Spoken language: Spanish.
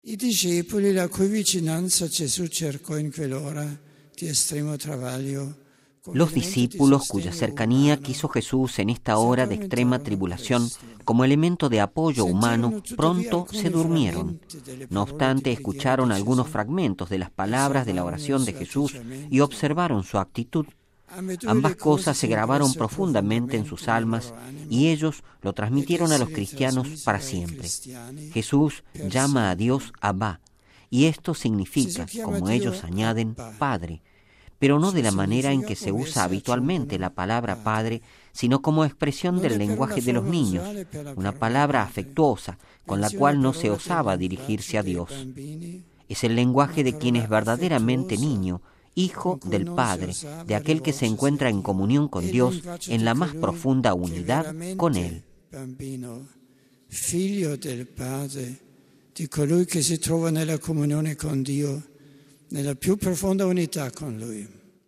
I discepoli, la cui vicinanza Gesù cercò in quell'ora di estremo travaglio. Los discípulos cuya cercanía quiso Jesús en esta hora de extrema tribulación como elemento de apoyo humano, pronto se durmieron. No obstante, escucharon algunos fragmentos de las palabras de la oración de Jesús y observaron su actitud. Ambas cosas se grabaron profundamente en sus almas y ellos lo transmitieron a los cristianos para siempre. Jesús llama a Dios Abba, y esto significa, como ellos añaden, Padre, pero no de la manera en que se usa habitualmente la palabra Padre, sino como expresión del lenguaje de los niños, una palabra afectuosa con la cual no se osaba dirigirse a Dios. Es el lenguaje de quien es verdaderamente niño, hijo del Padre, de aquel que se encuentra en comunión con Dios en la más profunda unidad con Él. Figlio del Padre, di colui che si trova nella comunione con Dio, nella più profonda unità con Lui.